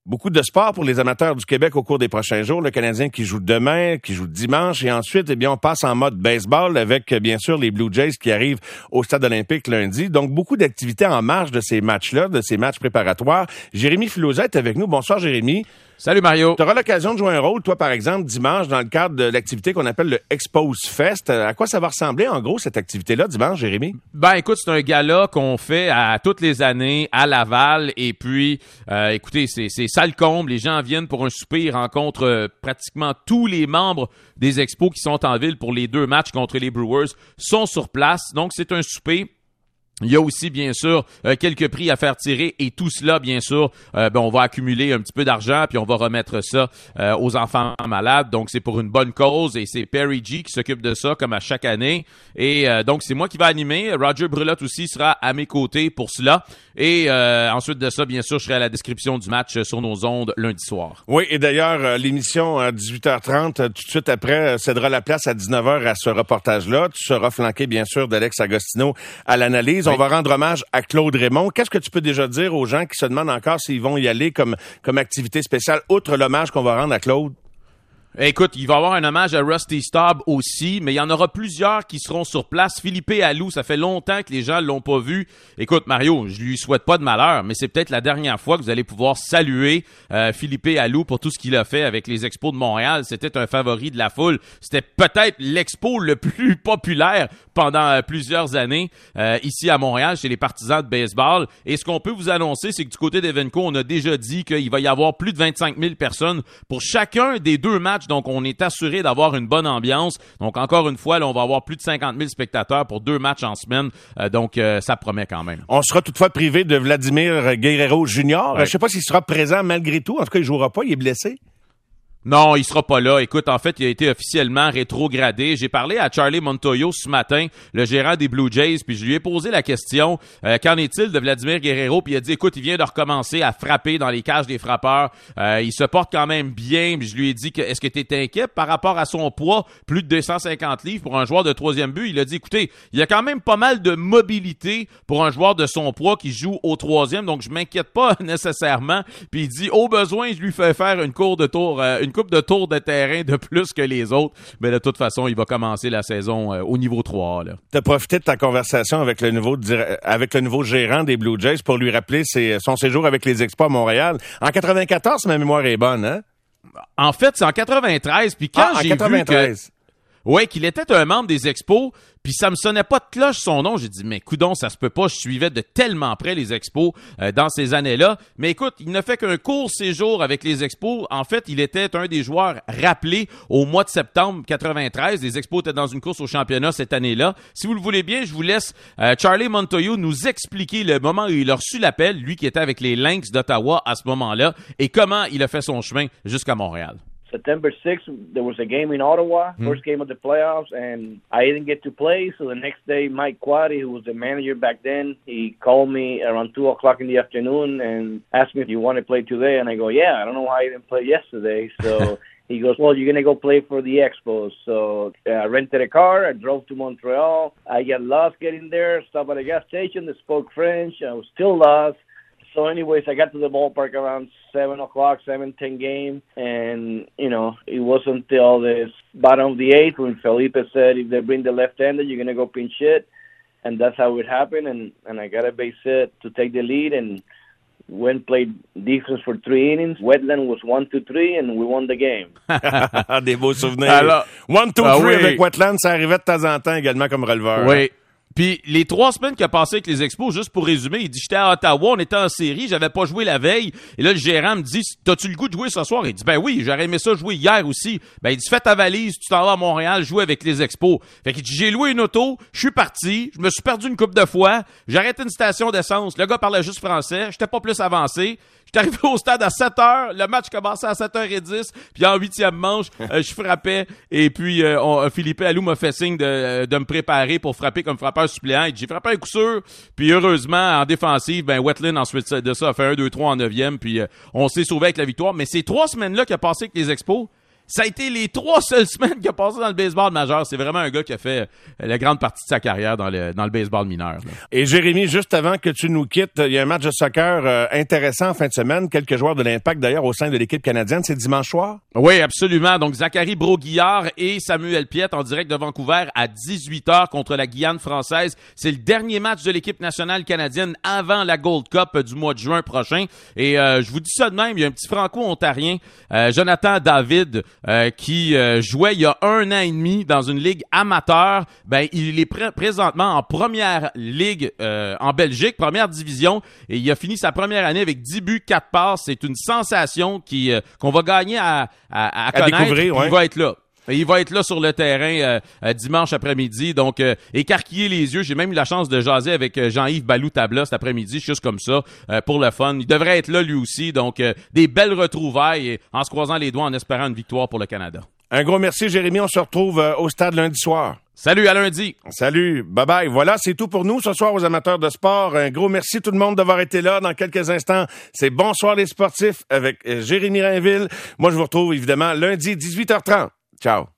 Beaucoup de sport pour les amateurs du Québec au cours des prochains jours. Le Canadien qui joue demain, qui joue dimanche et ensuite, on passe en mode baseball avec, bien sûr, les Blue Jays qui arrivent au Stade olympique lundi. Donc, beaucoup d'activités en marge de ces matchs-là, de ces matchs préparatoires. Jérémy Filosa est avec nous. Bonsoir, Jérémy. Salut Mario. Tu auras l'occasion de jouer un rôle, toi, par exemple, dimanche, dans le cadre de l'activité qu'on appelle le Expose Fest. À quoi ça va ressembler, en gros, cette activité-là, dimanche, Jérémy? Écoute, c'est un gala qu'on fait à toutes les années à Laval. Et puis, écoutez, c'est ça le comble. Les gens viennent pour un souper. Ils rencontrent pratiquement tous les membres des Expos qui sont en ville pour les 2 matchs contre les Brewers sont sur place. Donc, c'est un souper. Il y a aussi, bien sûr, quelques prix à faire tirer et tout cela, bien sûr, on va accumuler un petit peu d'argent puis on va remettre ça aux enfants malades. Donc, c'est pour une bonne cause et c'est Perry G qui s'occupe de ça comme à chaque année. Et donc, c'est moi qui vais animer. Roger Brulotte aussi sera à mes côtés pour cela. Et ensuite de ça, bien sûr, je serai à la description du match sur nos ondes lundi soir. Oui, et d'ailleurs, l'émission à 18h30, tout de suite après, cédera la place à 19h à ce reportage-là. Tu seras flanqué, bien sûr, d'Alex Agostino à l'analyse. Oui. On va rendre hommage à Claude Raymond. Qu'est-ce que tu peux déjà dire aux gens qui se demandent encore s'ils vont y aller comme activité spéciale, outre l'hommage qu'on va rendre à Claude? Écoute, il va y avoir un hommage à Rusty Staub aussi, mais il y en aura plusieurs qui seront sur place. Philippe Alou, ça fait longtemps que les gens l'ont pas vu. Écoute, Mario, je lui souhaite pas de malheur, mais c'est peut-être la dernière fois que vous allez pouvoir saluer Philippe Alou pour tout ce qu'il a fait avec les Expos de Montréal. C'était un favori de la foule. C'était peut-être l'expo le plus populaire pendant plusieurs années ici à Montréal chez les partisans de baseball. Et ce qu'on peut vous annoncer, c'est que du côté d'Evenco, on a déjà dit qu'il va y avoir plus de 25 000 personnes pour chacun des 2 matchs. Donc, on est assuré d'avoir une bonne ambiance. Donc, encore une fois, là, on va avoir plus de 50 000 spectateurs pour 2 matchs en semaine. Donc, ça promet quand même. On sera toutefois privé de Vladimir Guerrero Jr. Ouais. Je sais pas s'il sera présent malgré tout. En tout cas, il jouera pas. Il est blessé. Non, il sera pas là. Écoute, en fait, il a été officiellement rétrogradé. J'ai parlé à Charlie Montoyo ce matin, le gérant des Blue Jays, puis je lui ai posé la question, qu'en est-il de Vladimir Guerrero? Puis il a dit, écoute, il vient de recommencer à frapper dans les cages des frappeurs. Il se porte quand même bien. Puis je lui ai dit, est-ce que tu es inquiet par rapport à son poids, plus de 250 livres pour un joueur de 3e but? Il a dit, écoutez, il y a quand même pas mal de mobilité pour un joueur de son poids qui joue au 3e, donc je m'inquiète pas nécessairement. Puis il dit, au besoin, je lui fais faire une coupe de tour de terrain de plus que les autres, mais de toute façon, il va commencer la saison au niveau 3. Tu as profité de ta conversation avec le nouveau gérant des Blue Jays pour lui rappeler son séjour avec les Expos à Montréal. En 94, ma mémoire est bonne, hein? En fait, c'est en 93, puis quand j'ai vu qu'il était un membre des Expos, puis ça me sonnait pas de cloche son nom. J'ai dit, mais coudonc, ça se peut pas. Je suivais de tellement près les Expos dans ces années-là. Mais écoute, il ne fait qu'un court séjour avec les Expos. En fait, il était un des joueurs rappelés au mois de septembre 93. Les Expos étaient dans une course au championnat cette année-là. Si vous le voulez bien, je vous laisse Charlie Montoyo nous expliquer le moment où il a reçu l'appel, lui qui était avec les Lynx d'Ottawa à ce moment-là, et comment il a fait son chemin jusqu'à Montréal. September 6th, there was a game in Ottawa, first game of the playoffs, and I didn't get to play. So the next day, Mike Quaddy, who was the manager back then, he called me around 2 o'clock in the afternoon and asked me if you want to play today. And I go, yeah, I don't know why I didn't play yesterday. So he goes, well, you're going to go play for the Expos. So I rented a car. I drove to Montreal. I got lost getting there, stopped at a gas station. They spoke French. I was still lost. So anyways, I got to the ballpark around 7 o'clock, 7:10 game, and, it wasn't until the bottom of the 8th when Felipe said, if they bring the left-hander, you're going to go pinch hit, and that's how it happened, and I got a base hit to take the lead, and went played defense for 3 innings. Wetland was 1-2-3, and we won the game. Des beaux souvenirs. 1-2-3 avec Wetland, ça arrivait de temps en temps également comme releveur. Oui. Puis les 3 semaines qu'il a passé avec les Expos, juste pour résumer, il dit, j'étais à Ottawa, on était en série, j'avais pas joué la veille. Et là, le gérant me dit, t'as-tu le goût de jouer ce soir? Il dit, ben oui, j'aurais aimé ça jouer hier aussi. Ben, il dit, fais ta valise, tu t'en vas à Montréal, jouer avec les Expos. Fait qu'il dit, j'ai loué une auto, je suis parti, je me suis perdu une couple de fois, j'ai arrêté une station d'essence, le gars parlait juste français, j'étais pas plus avancé. J'étais arrivé au stade à 7h, le match commençait à 7h10, puis en 8e manche, je frappais, et puis Philippe Alou m'a fait signe de me préparer pour frapper comme frappeur suppléant. Et j'ai frappé un coup sûr, puis heureusement, en défensive, Wetland ensuite de ça a fait 1, 2, 3 en 9e, puis on s'est sauvé avec la victoire. Mais ces 3 semaines-là qu'il a passé avec les Expos, ça a été les 3 seules semaines qu'il a passé dans le baseball majeur. C'est vraiment un gars qui a fait la grande partie de sa carrière dans le baseball mineur. Là. Et Jérémy, juste avant que tu nous quittes, il y a un match de soccer intéressant en fin de semaine. Quelques joueurs de l'Impact, d'ailleurs, au sein de l'équipe canadienne. C'est dimanche soir? Oui, absolument. Donc, Zachary Brault-Guillard et Samuel Piette en direct de Vancouver à 18h contre la Guyane française. C'est le dernier match de l'équipe nationale canadienne avant la Gold Cup du mois de juin prochain. Et je vous dis ça de même, il y a un petit franco-ontarien, Jonathan David, qui jouait il y a 1 an et demi dans une ligue amateur. Ben, il est présentement en première ligue en Belgique, première division, et il a fini sa première année avec 10 buts, 4 passes. C'est une sensation qu'on va gagner à connaître. Découvrir, ouais. Il va être là. Il va être là sur le terrain dimanche après-midi. Donc, écarquillez les yeux. J'ai même eu la chance de jaser avec Jean-Yves Ballou-Tabla cet après-midi, juste comme ça, pour le fun. Il devrait être là lui aussi. Donc, des belles retrouvailles et en se croisant les doigts en espérant une victoire pour le Canada. Un gros merci, Jérémy. On se retrouve au stade lundi soir. Salut, à lundi. Salut, bye-bye. Voilà, c'est tout pour nous ce soir aux amateurs de sport. Un gros merci tout le monde d'avoir été là. Dans quelques instants, c'est Bonsoir les sportifs avec Jérémy Rainville. Moi, je vous retrouve évidemment lundi 18h30. Ciao.